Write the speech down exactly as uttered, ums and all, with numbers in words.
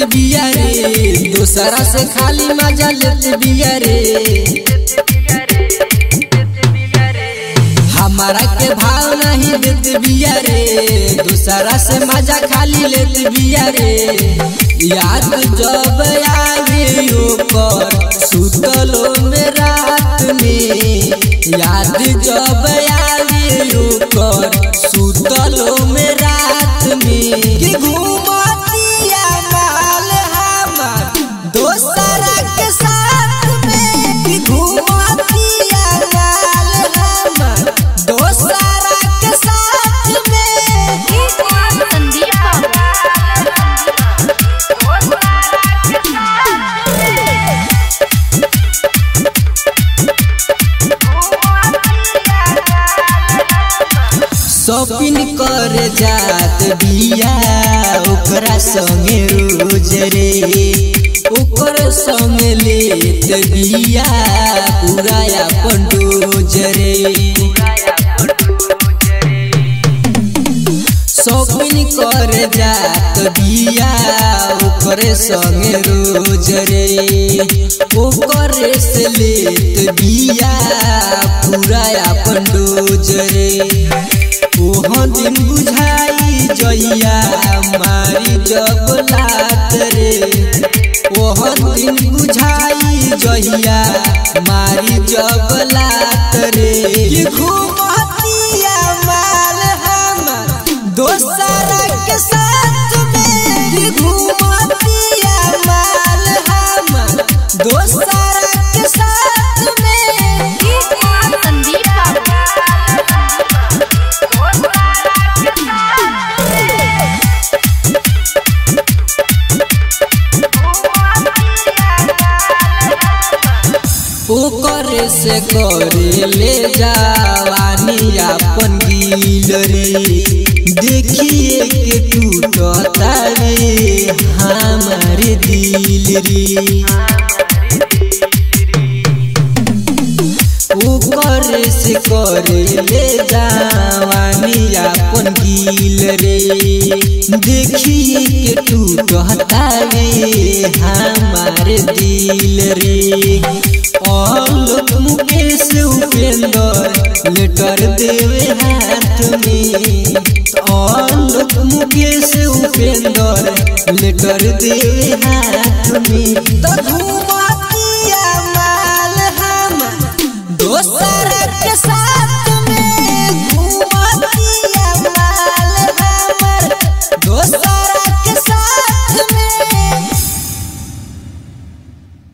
लेत बिया रे, दोसरा से खाली मजा लेत बिया रे। हमारा के भाव नहीं देत बिया रे, दूसरा से मजा खाली लेत बिया रे। याद जब आवे ओकर सुतलो में रात में, याद जब आवे ओकर सुतलो में रात में। कि घूमतिया माल हमार दोसरा के साथ में, कि घूमतिया माल हमार दोसरा के साथ में। संदीप शॉपिंग कर जात बिया ओकरा संगे रोज रे, ओकर संग लेत बिया पूरा अपन डोज रे। शॉपिंग कर जात बिया ओकर संगे रोज रे, ओकर से लेत बिया पूरा अपन डोज रे। ओह दिन बुझाई जइया मारी जब लात रे, ओह दिन बुझाई जइया मारी जब लात रे। कि घूमतिया माल हमार दोसरा के साथ में, कि घूमतिया माल हमार दोसरा के साथ में। संदीप ओकर से करे ले जवानी अपन गिल रे, देखिए के टूटता रे हमार दिल रे। ओकर से करे ले जवानी अपन गिल रे, देखिए के टूटता रे हमार दिल रे। आलोक मुकेश उपेंद्र लेटर देवे हाथ में, आलोक मुकेश उपेंद्र लेटर देवे हाथ में। तो घूमतिया माल हमार दोसरा